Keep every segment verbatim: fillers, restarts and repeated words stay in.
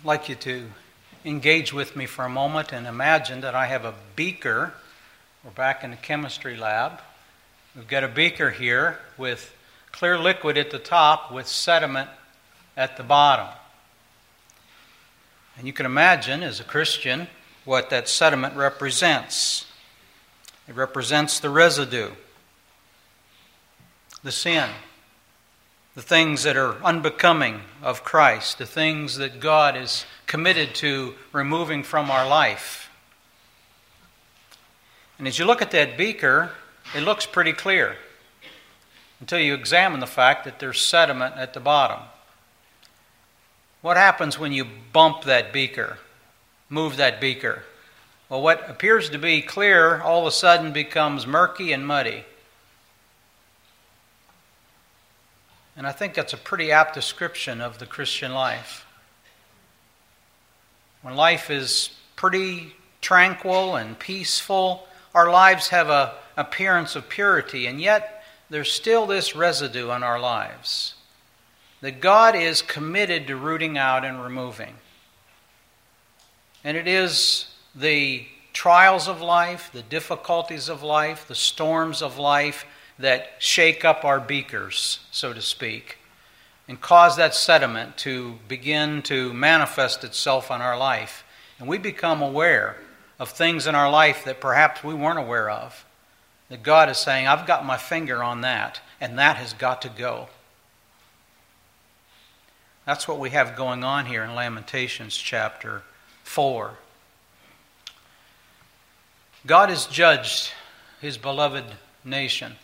I'd like you to engage with me for a moment and imagine that I have a beaker. We're back in the chemistry lab. We've got a beaker here with clear liquid at the top with sediment at the bottom. And you can imagine, as a Christian, what that sediment represents. It represents the residue, the sin, the things that are unbecoming of Christ, the things that God is committed to removing from our life. And as you look at that beaker, it looks pretty clear until you examine the fact that there's sediment at the bottom. What happens when you bump that beaker, move that beaker? Well, what appears to be clear all of a sudden becomes murky and muddy. And I think that's a pretty apt description of the Christian life. When life is pretty tranquil and peaceful, our lives have an appearance of purity, and yet there's still this residue in our lives that God is committed to rooting out and removing. And it is the trials of life, the difficulties of life, the storms of life that shake up our beakers, so to speak, and cause that sediment to begin to manifest itself in our life. And we become aware of things in our life that perhaps we weren't aware of. That God is saying, I've got my finger on that, and that has got to go. That's what we have going on here in Lamentations chapter four. God has judged His beloved nation.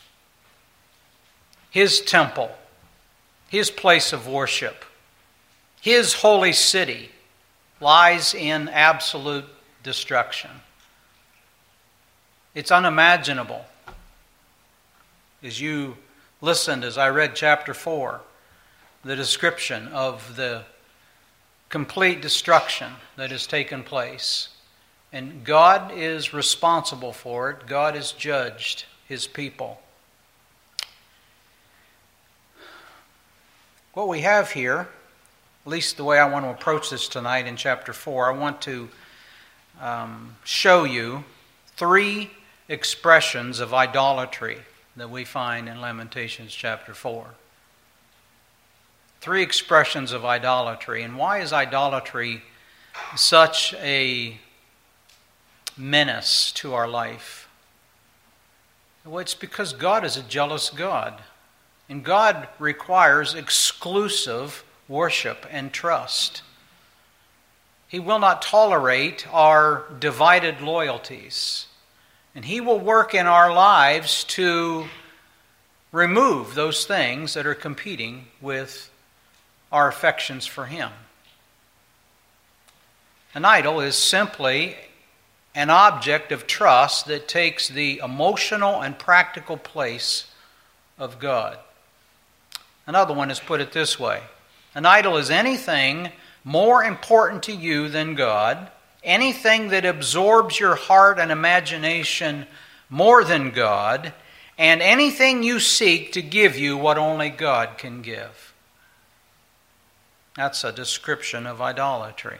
His temple, His place of worship, His holy city lies in absolute destruction. It's unimaginable. As you listened, as I read chapter four, the description of the complete destruction that has taken place. And God is responsible for it. God has judged His people. What we have here, at least the way I want to approach this tonight in chapter four, I want to um, show you three expressions of idolatry that we find in Lamentations chapter four. Three expressions of idolatry. And why is idolatry such a menace to our life? Well, it's because God is a jealous God. And God requires exclusive worship and trust. He will not tolerate our divided loyalties. And He will work in our lives to remove those things that are competing with our affections for Him. An idol is simply an object of trust that takes the emotional and practical place of God. Another one is put it this way. An idol is anything more important to you than God, anything that absorbs your heart and imagination more than God, and anything you seek to give you what only God can give. That's a description of idolatry.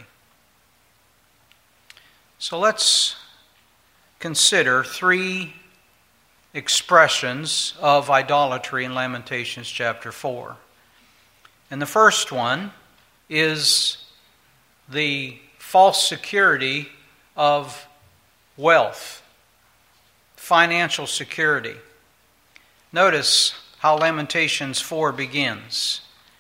So let's consider three expressions of idolatry in Lamentations chapter four. And the first one is the false security of wealth, financial security. Notice how Lamentations four begins.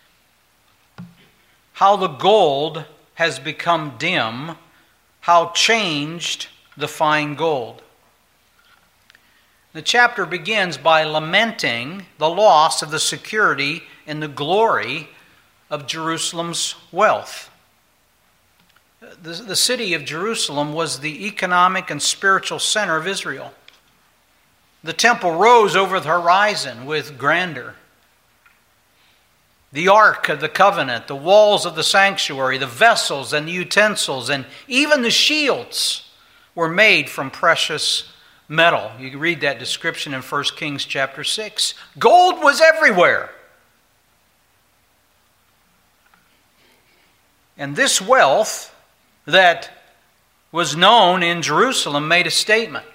How the gold has become dim, how changed the fine gold. The chapter begins by lamenting the loss of the security and the glory of Jerusalem's wealth. The, the city of Jerusalem was the economic and spiritual center of Israel. The temple rose over the horizon with grandeur. The Ark of the Covenant, the walls of the sanctuary, the vessels and the utensils, and even the shields were made from precious metal. You can read that description in First Kings chapter six. Gold was everywhere. And this wealth that was known in Jerusalem made a statement.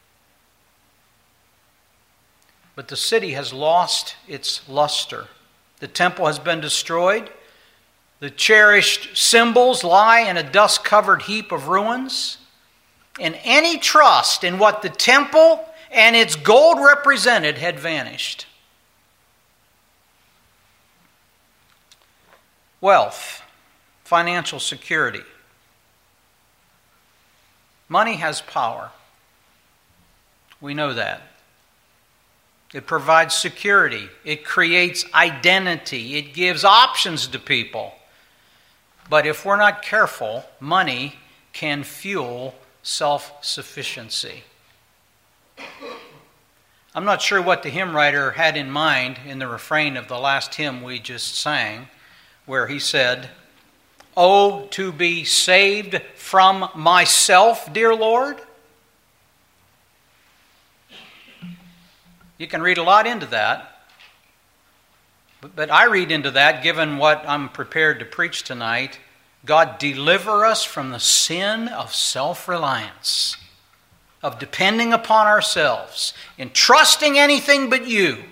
But the city has lost its luster. The temple has been destroyed. The cherished symbols lie in a dust-covered heap of ruins. And any trust in what the temple and its gold represented had vanished. Wealth, financial security. Money has power. We know that. It provides security. It creates identity. It gives options to people. But if we're not careful, money can fuel self-sufficiency. I'm not sure what the hymn writer had in mind in the refrain of the last hymn we just sang, where he said, "Oh, to be saved from myself, dear Lord." You can read a lot into that, but I read into that, given what I'm prepared to preach tonight, God, deliver us from the sin of self-reliance, of depending upon ourselves, in trusting anything but you.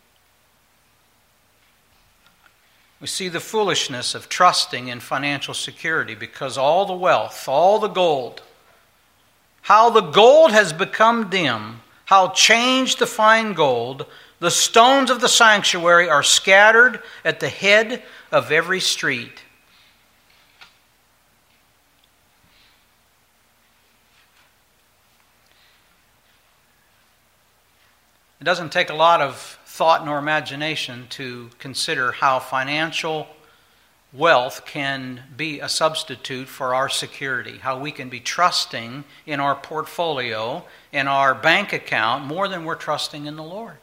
We see the foolishness of trusting in financial security because all the wealth, all the gold, how the gold has become dim, how changed the fine gold, the stones of the sanctuary are scattered at the head of every street. It doesn't take a lot of thought nor imagination to consider how financial wealth can be a substitute for our security, how we can be trusting in our portfolio, in our bank account, more than we're trusting in the Lord.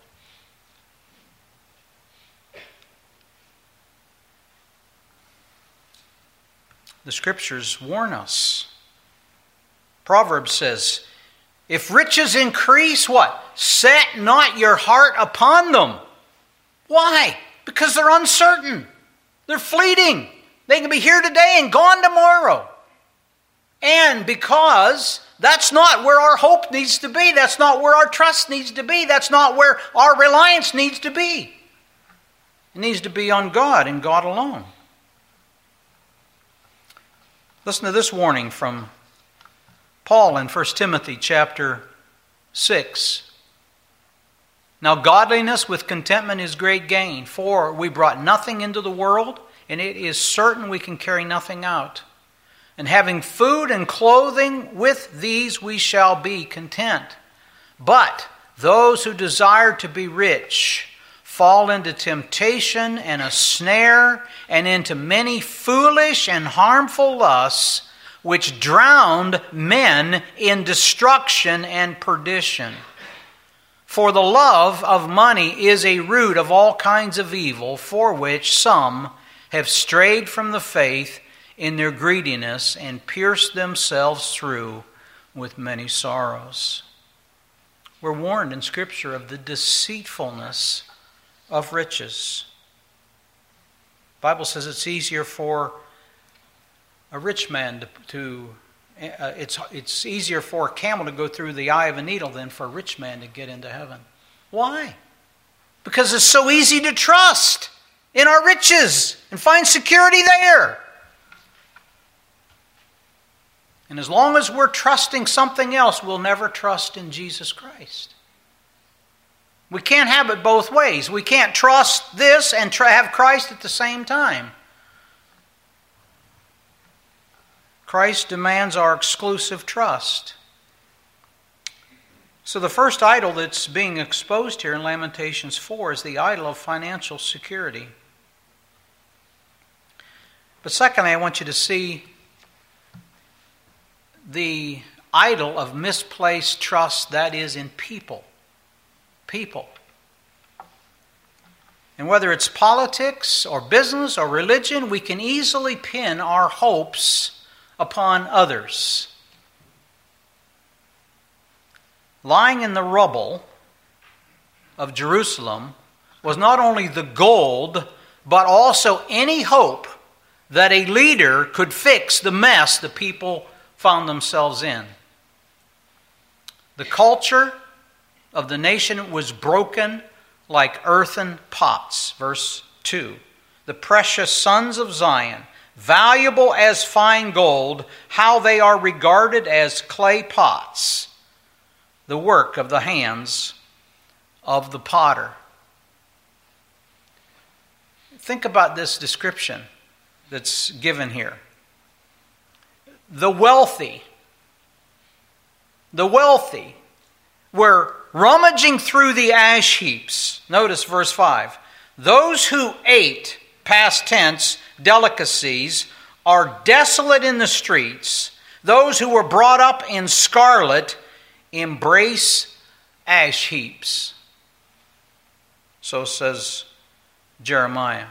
The Scriptures warn us. Proverbs says, if riches increase, what? Set not your heart upon them. Why? Because they're uncertain. They're fleeting. They can be here today and gone tomorrow. And because that's not where our hope needs to be. That's not where our trust needs to be. That's not where our reliance needs to be. It needs to be on God and God alone. Listen to this warning from Paul in First Timothy chapter six. Now godliness with contentment is great gain, for we brought nothing into the world, and it is certain we can carry nothing out. And having food and clothing, with these we shall be content. But those who desire to be rich fall into temptation and a snare, and into many foolish and harmful lusts, which drowned men in destruction and perdition. For the love of money is a root of all kinds of evil, for which some have strayed from the faith in their greediness and pierced themselves through with many sorrows. We're warned in Scripture of the deceitfulness of riches. The Bible says it's easier for a rich man to, to uh, it's it's easier for a camel to go through the eye of a needle than for a rich man to get into heaven. Why? Because it's so easy to trust in our riches and find security there. And as long as we're trusting something else, we'll never trust in Jesus Christ. We can't have it both ways. We can't trust this and try, have Christ at the same time. Christ demands our exclusive trust. So the first idol that's being exposed here in Lamentations four is the idol of financial security. But secondly, I want you to see the idol of misplaced trust that is in people. People. And whether it's politics or business or religion, we can easily pin our hopes upon others. Lying in the rubble of Jerusalem was not only the gold, but also any hope that a leader could fix the mess the people found themselves in. The culture of the nation was broken like earthen pots. Verse two. The precious sons of Zion, valuable as fine gold, how they are regarded as clay pots, the work of the hands of the potter. Think about this description that's given here. The wealthy, the wealthy were rummaging through the ash heaps. Notice verse five. Those who ate, past tense, delicacies, are desolate in the streets. Those who were brought up in scarlet embrace ash heaps. So says Jeremiah.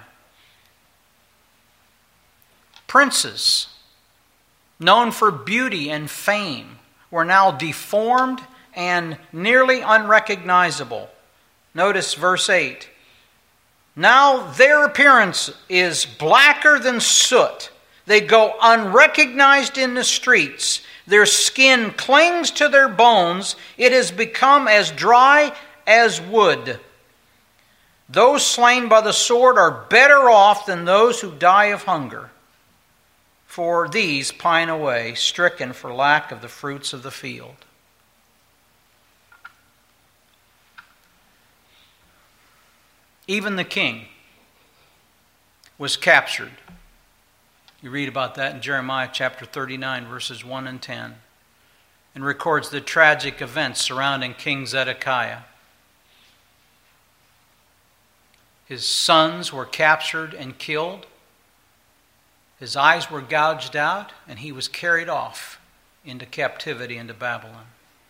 Princes, known for beauty and fame, were now deformed and nearly unrecognizable. Notice verse eight. Now their appearance is blacker than soot. They go unrecognized in the streets. Their skin clings to their bones. It has become as dry as wood. Those slain by the sword are better off than those who die of hunger. For these pine away, stricken for lack of the fruits of the field. Even the king was captured. You read about that in Jeremiah chapter thirty-nine, verses one and ten, and records the tragic events surrounding King Zedekiah. His sons were captured and killed. His eyes were gouged out, and he was carried off into captivity into Babylon.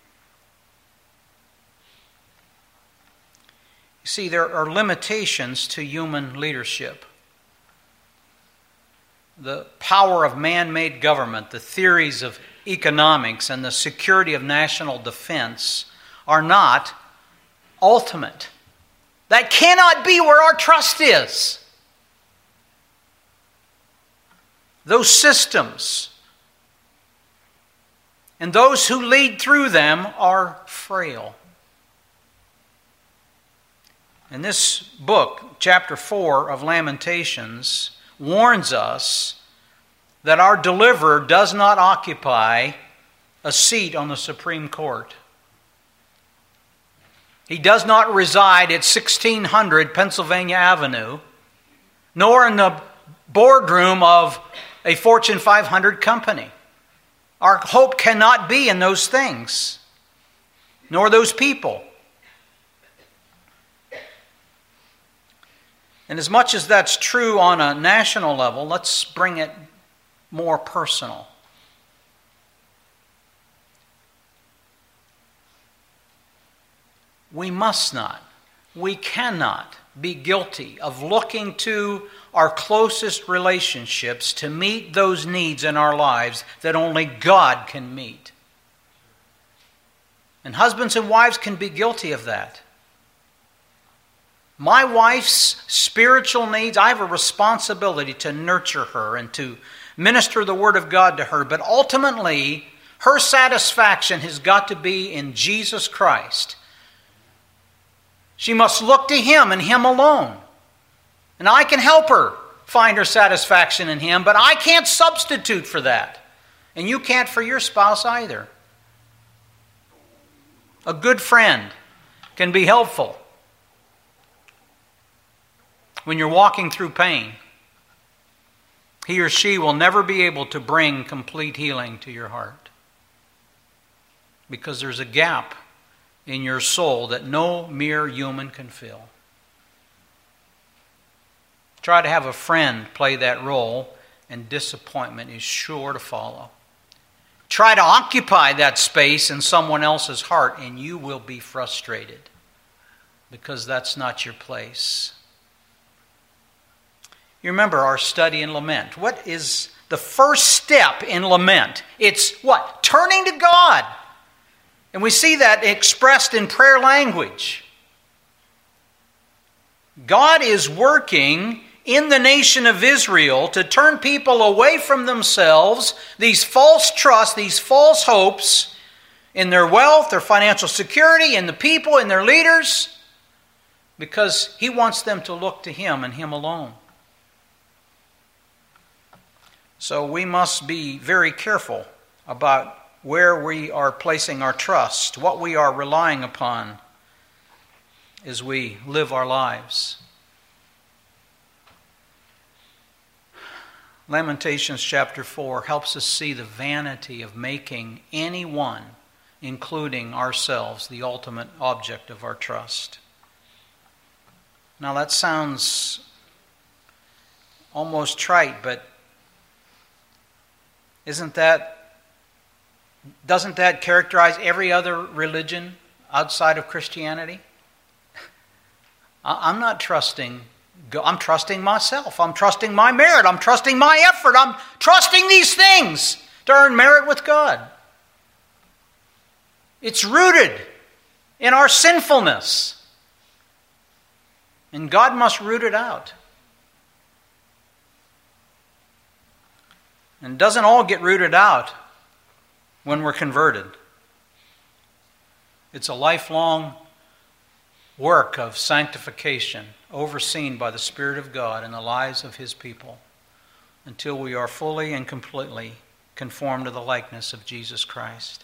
You see, there are limitations to human leadership. The power of man-made government, the theories of economics, and the security of national defense are not ultimate. That cannot be where our trust is. Those systems and those who lead through them are frail. And this book, chapter four of Lamentations, warns us that our deliverer does not occupy a seat on the Supreme Court. He does not reside at sixteen hundred Pennsylvania Avenue, nor in the boardroom of a Fortune five hundred company. Our hope cannot be in those things, nor those people. And as much as that's true on a national level, let's bring it more personal. We must not, we cannot be guilty of looking to our closest relationships to meet those needs in our lives that only God can meet. And husbands and wives can be guilty of that. My wife's spiritual needs, I have a responsibility to nurture her and to minister the Word of God to her. But ultimately, her satisfaction has got to be in Jesus Christ. She must look to Him and Him alone. And I can help her find her satisfaction in Him, but I can't substitute for that. And you can't for your spouse either. A good friend can be helpful when you're walking through pain. He or she will never be able to bring complete healing to your heart, because there's a gap in your soul that no mere human can fill. Try to have a friend play that role, and disappointment is sure to follow. Try to occupy that space in someone else's heart, and you will be frustrated, because that's not your place. You remember our study in lament. What is the first step in lament? It's what? Turning to God. And we see that expressed in prayer language. God is working in the nation of Israel to turn people away from themselves, these false trusts, these false hopes in their wealth, their financial security, in the people, in their leaders, because He wants them to look to Him and Him alone. So we must be very careful about where we are placing our trust, what we are relying upon as we live our lives. Lamentations chapter four helps us see the vanity of making anyone, including ourselves, the ultimate object of our trust. Now that sounds almost trite, but isn't that, doesn't that characterize every other religion outside of Christianity? I'm not trusting, I'm trusting myself. I'm trusting my merit. I'm trusting my effort. I'm trusting these things to earn merit with God. It's rooted in our sinfulness. And God must root it out. And it doesn't all get rooted out when we're converted. It's a lifelong work of sanctification overseen by the Spirit of God in the lives of His people until we are fully and completely conformed to the likeness of Jesus Christ.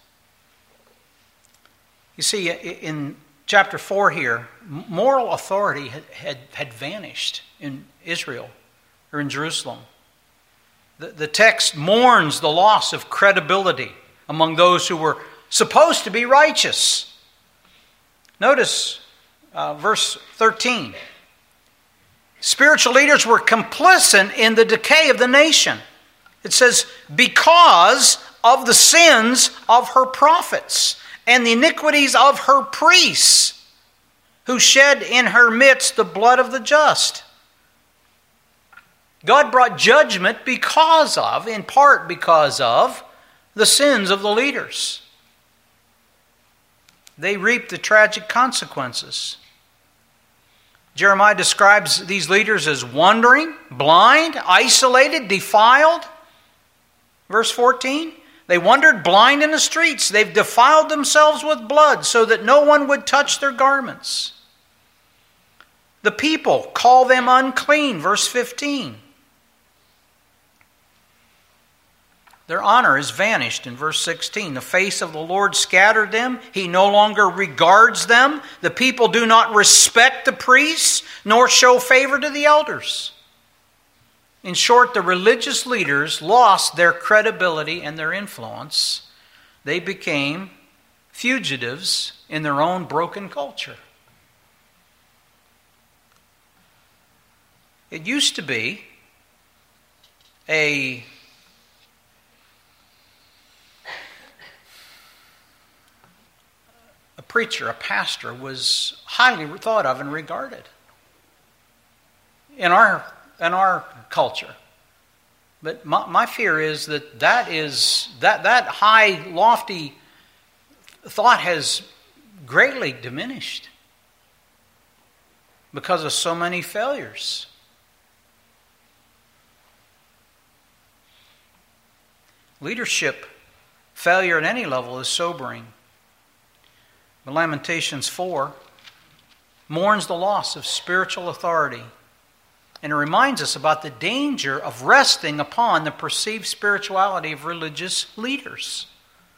You see, in chapter four here, moral authority had, had, had vanished in Israel or in Jerusalem. The, the text mourns the loss of credibility among those who were supposed to be righteous. Notice uh, verse thirteen. Spiritual leaders were complicit in the decay of the nation. It says, because of the sins of her prophets and the iniquities of her priests, who shed in her midst the blood of the just. God brought judgment because of, in part because of, the sins of the leaders. They reaped the tragic consequences. Jeremiah describes these leaders as wandering, blind, isolated, defiled. Verse fourteen, they wandered blind in the streets. They've defiled themselves with blood so that no one would touch their garments. The people call them unclean. Verse fifteen. Their honor is vanished in verse sixteen. The face of the Lord scattered them. He no longer regards them. The people do not respect the priests, nor show favor to the elders. In short, the religious leaders lost their credibility and their influence. They became fugitives in their own broken culture. It used to be a A preacher, a pastor, was highly thought of and regarded in our in our culture. But my, my fear is that that is that that high, lofty thought has greatly diminished because of so many failures. Leadership failure at any level is sobering. But Lamentations four mourns the loss of spiritual authority, and it reminds us about the danger of resting upon the perceived spirituality of religious leaders.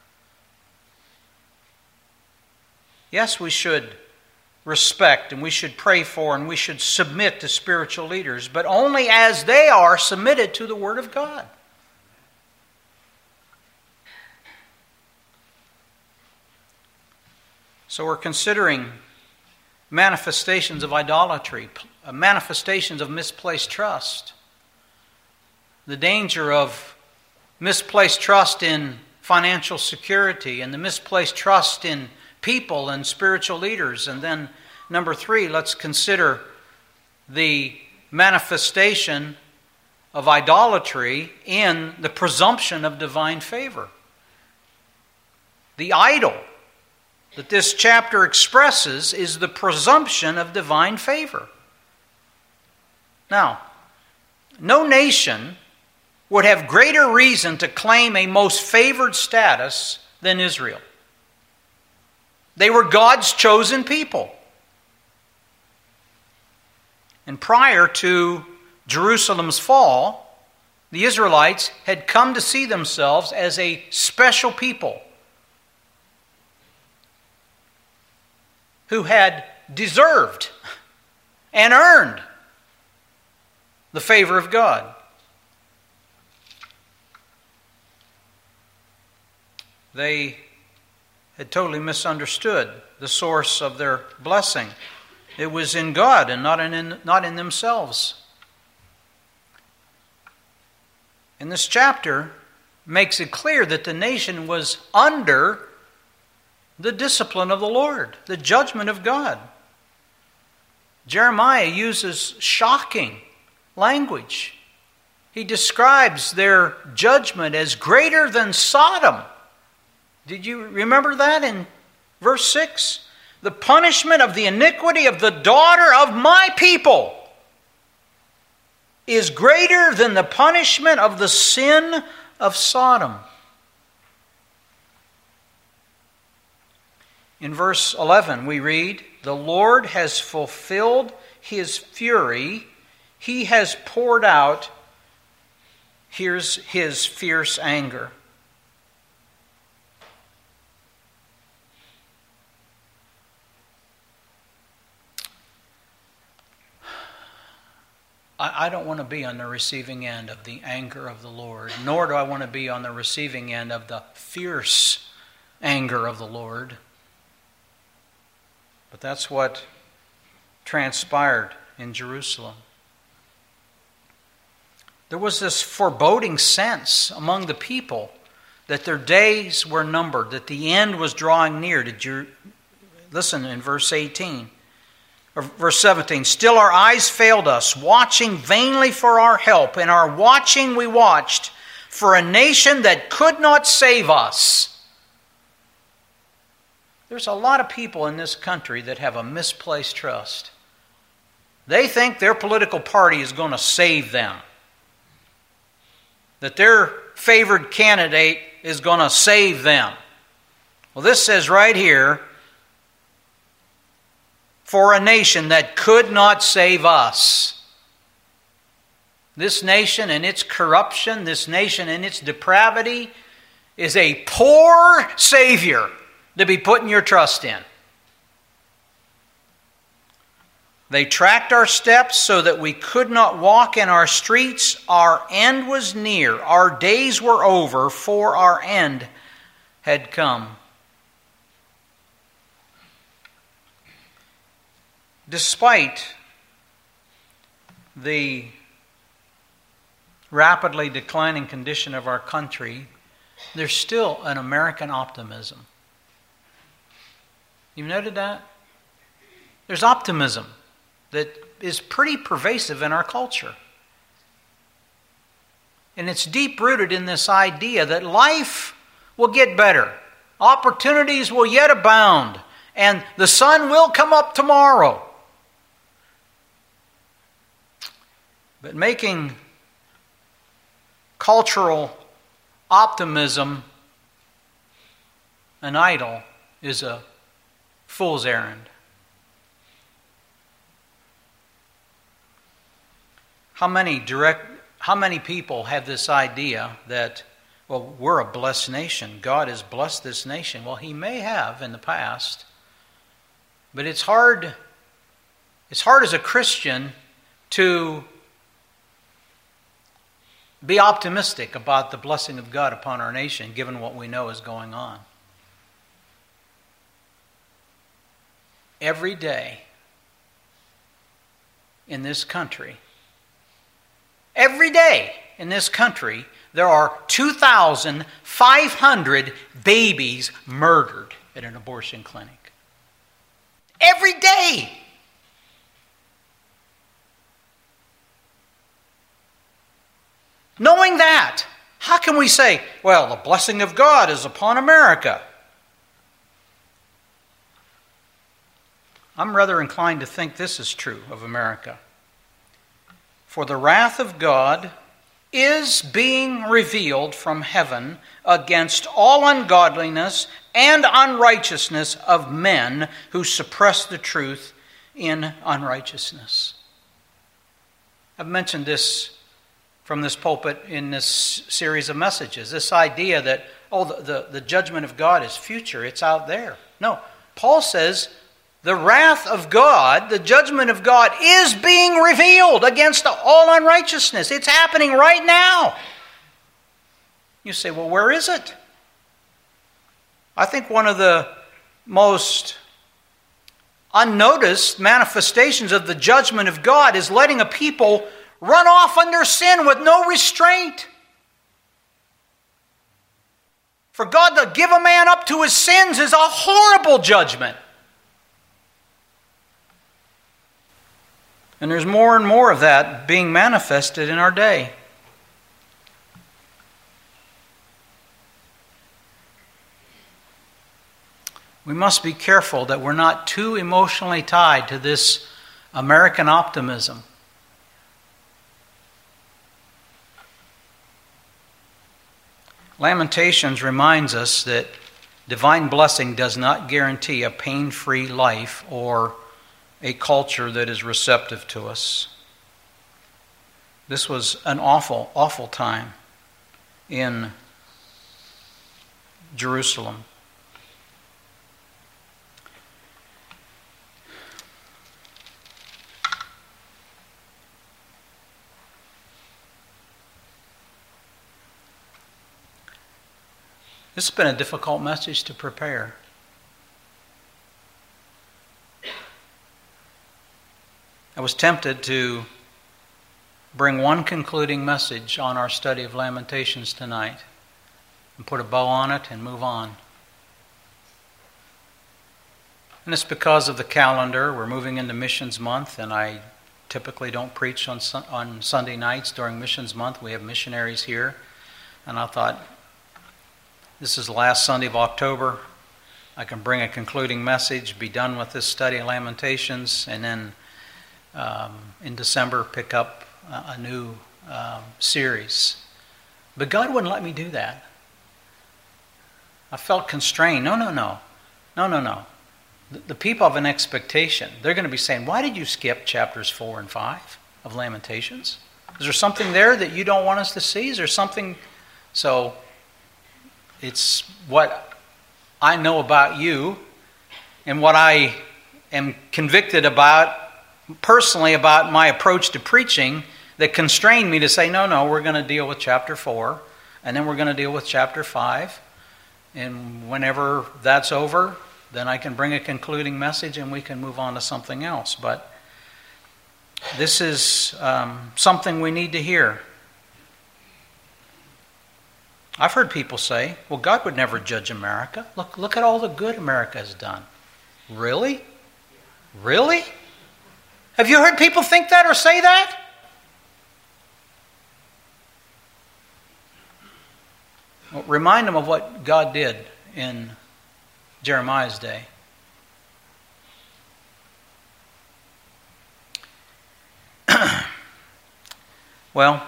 Yes, we should respect and we should pray for and we should submit to spiritual leaders, but only as they are submitted to the Word of God. So we're considering manifestations of idolatry, manifestations of misplaced trust, the danger of misplaced trust in financial security and the misplaced trust in people and spiritual leaders. And then number three, let's consider the manifestation of idolatry in the presumption of divine favor. The idol that this chapter expresses is the presumption of divine favor. Now, no nation would have greater reason to claim a most favored status than Israel. They were God's chosen people. And prior to Jerusalem's fall, the Israelites had come to see themselves as a special people who had deserved and earned the favor of God. They had totally misunderstood the source of their blessing. It was in God and not in, not in themselves. And this chapter makes it clear that the nation was under the discipline of the Lord, the judgment of God. Jeremiah uses shocking language. He describes their judgment as greater than Sodom. Did you remember that in verse six? The punishment of the iniquity of the daughter of my people is greater than the punishment of the sin of Sodom. In verse eleven we read, the Lord has fulfilled his fury. He has poured out, here's his fierce anger. I don't want to be on the receiving end of the anger of the Lord, nor do I want to be on the receiving end of the fierce anger of the Lord. But that's what transpired in Jerusalem. There was this foreboding sense among the people that their days were numbered, that the end was drawing near. Did you listen in verse eighteen? Verse seventeen, still our eyes failed us, watching vainly for our help. In our watching we watched for a nation that could not save us. There's a lot of people in this country that have a misplaced trust. They think their political party is going to save them. That their favored candidate is going to save them. Well, this says right here, for a nation that could not save us. This nation and its corruption, this nation and its depravity is a poor Savior to be putting your trust in. They tracked our steps so that we could not walk in our streets. Our end was near. Our days were over, for our end had come. Despite the rapidly declining condition of our country, there's still an American optimism. You've noted that? There's optimism that is pretty pervasive in our culture. And it's deep-rooted in this idea that life will get better. Opportunities will yet abound. And the sun will come up tomorrow. But making cultural optimism an idol is a fool's errand. How many direct, how many people have this idea that, well, we're a blessed nation. God has blessed this nation. Well, He may have in the past, but it's hard, it's hard as a Christian to be optimistic about the blessing of God upon our nation, given what we know is going on. Every day in this country, every day in this country, there are two thousand five hundred babies murdered at an abortion clinic. Every day! Knowing that, how can we say, well, the blessing of God is upon America? I'm rather inclined to think this is true of America. For the wrath of God is being revealed from heaven against all ungodliness and unrighteousness of men who suppress the truth in unrighteousness. I've mentioned this from this pulpit in this series of messages. This idea that, oh, the, the, the judgment of God is future. It's out there. No, Paul says the wrath of God, the judgment of God, is being revealed against all unrighteousness. It's happening right now. You say, well, where is it? I think one of the most unnoticed manifestations of the judgment of God is letting a people run off under sin with no restraint. For God to give a man up to his sins is a horrible judgment. And there's more and more of that being manifested in our day. We must be careful that we're not too emotionally tied to this American optimism. Lamentations reminds us that divine blessing does not guarantee a pain-free life or a culture that is receptive to us. This was an awful, awful time in Jerusalem. This has been a difficult message to prepare. I was tempted to bring one concluding message on our study of Lamentations tonight and put a bow on it and move on. And it's because of the calendar. We're moving into Missions Month, and I typically don't preach on on Sunday nights during Missions Month. We have missionaries here, and I thought, this is the last Sunday of October. I can bring a concluding message, be done with this study of Lamentations, and then um, in December pick up a, a new um, series. But God wouldn't let me do that. I felt constrained. No, no, no. No, no, no. The, the people have an expectation. They're going to be saying, why did you skip chapters four and five of Lamentations? Is there something there that you don't want us to see? Is there something... So... It's what I know about you and what I am convicted about, personally about my approach to preaching, that constrained me to say, no, no, we're going to deal with chapter four, and then we're going to deal with chapter five. And whenever that's over, then I can bring a concluding message and we can move on to something else. But this is um, something we need to hear. I've heard people say, well, God would never judge America. Look, look at all the good America has done. Really? Really? Have you heard people think that or say that? Well, remind them of what God did in Jeremiah's day. Well,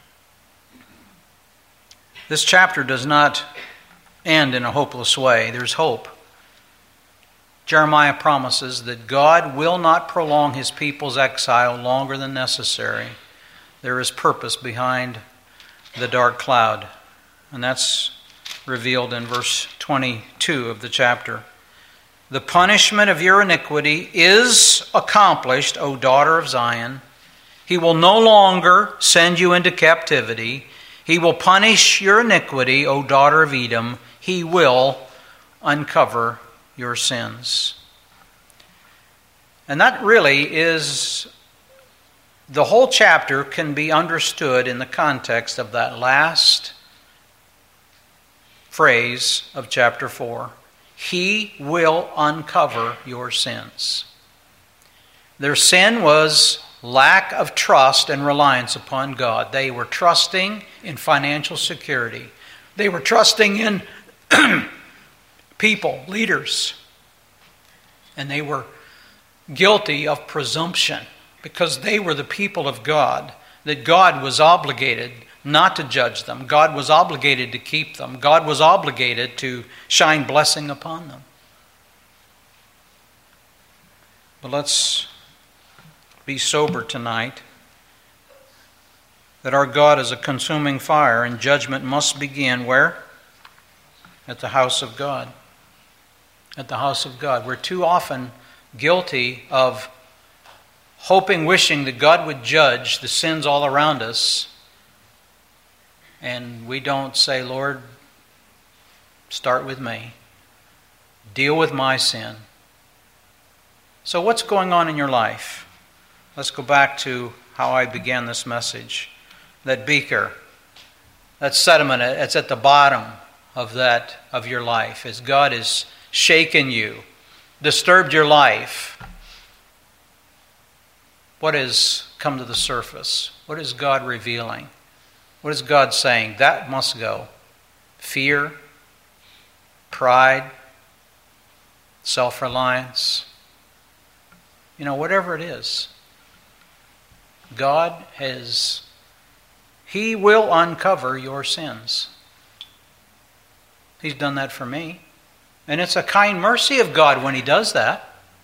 this chapter does not end in a hopeless way. There's hope. Jeremiah promises that God will not prolong his people's exile longer than necessary. There is purpose behind the dark cloud. And that's revealed in verse twenty-two of the chapter. The punishment of your iniquity is accomplished, O daughter of Zion. He will no longer send you into captivity. He will punish your iniquity, O daughter of Edom. He will uncover your sins. And that really is, the whole chapter can be understood in the context of that last phrase of chapter four. He will uncover your sins. Their sin was lack of trust and reliance upon God. They were trusting in financial security. They were trusting in people, leaders. And they were guilty of presumption because they were the people of God. that God was obligated not to judge them. God was obligated to keep them. God was obligated to shine blessing upon them. But let's be sober tonight, that our God is a consuming fire, and judgment must begin where? At the house of God. At the house of God. We're too often guilty of hoping, wishing that God would judge the sins all around us, and we don't say, Lord, start with me. Deal with my sin. So what's going on in your life? Let's go back to how I began this message. That beaker, that sediment, it's at the bottom of that, of your life. As God has shaken you, disturbed your life, what has come to the surface? What is God revealing? What is God saying? That must go. Fear, pride, self-reliance, you know, whatever it is. God has, He will uncover your sins. He's done that for me. And it's a kind mercy of God when He does that.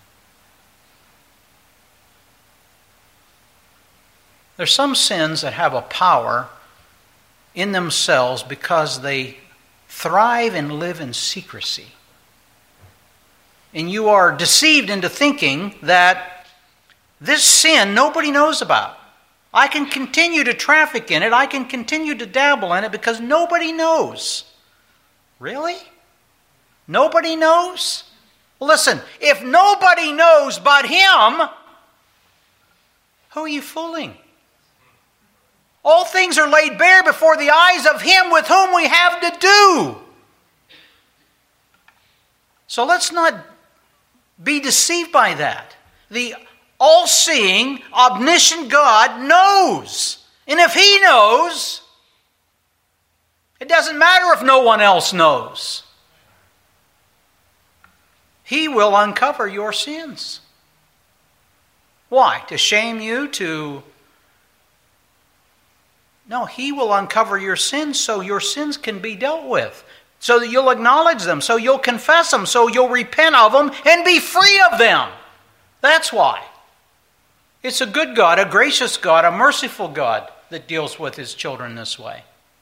There's some sins that have a power in themselves because they thrive and live in secrecy. And you are deceived into thinking that this sin nobody knows about. I can continue to traffic in it. I can continue to dabble in it because nobody knows. Really? Nobody knows? Well, listen, if nobody knows but Him, who are you fooling? All things are laid bare before the eyes of Him with whom we have to do. So let's not be deceived by that. The all-seeing, omniscient God knows. And if He knows, it doesn't matter if no one else knows. He will uncover your sins. Why? To shame you? To... No, He will uncover your sins so your sins can be dealt with. So that you'll acknowledge them, so you'll confess them, so you'll repent of them and be free of them. That's why. It's a good God, a gracious God, a merciful God that deals with His children this way.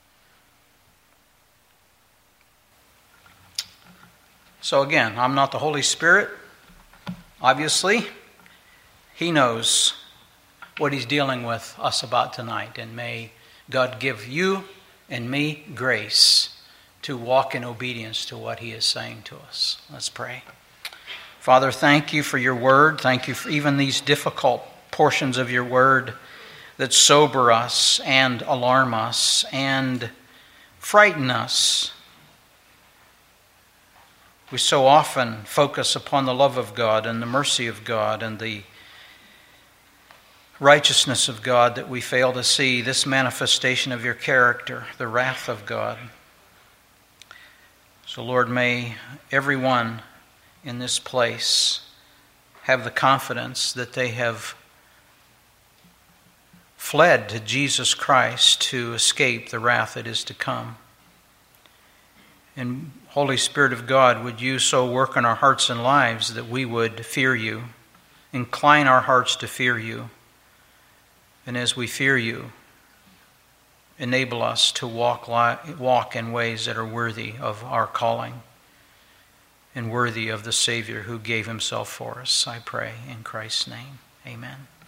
So again, I'm not the Holy Spirit. Obviously, He knows what He's dealing with us about tonight. And may God give you and me grace to walk in obedience to what He is saying to us. Let's pray. Father, thank You for Your word. Thank You for even these difficult portions of Your word that sober us and alarm us and frighten us. We so often focus upon the love of God and the mercy of God and the righteousness of God that we fail to see this manifestation of Your character, the wrath of God. So, Lord, may everyone in this place have the confidence that they have fled to Jesus Christ to escape the wrath that is to come. And Holy Spirit of God, would You so work in our hearts and lives that we would fear You, incline our hearts to fear You, and as we fear You, enable us to walk walk in ways that are worthy of our calling and worthy of the Savior who gave Himself for us. I pray in Christ's name. Amen.